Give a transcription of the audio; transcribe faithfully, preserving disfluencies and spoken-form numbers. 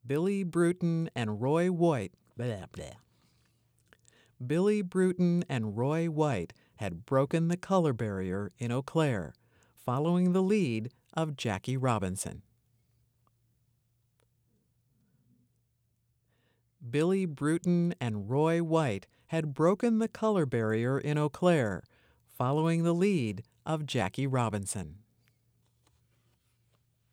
Billy Bruton and Roy White blah, blah. Billy Bruton and Roy White had broken the color barrier in Eau Claire, following the lead of Jackie Robinson. Billy Bruton and Roy White had broken the color barrier in Eau Claire, following the lead of Jackie Robinson.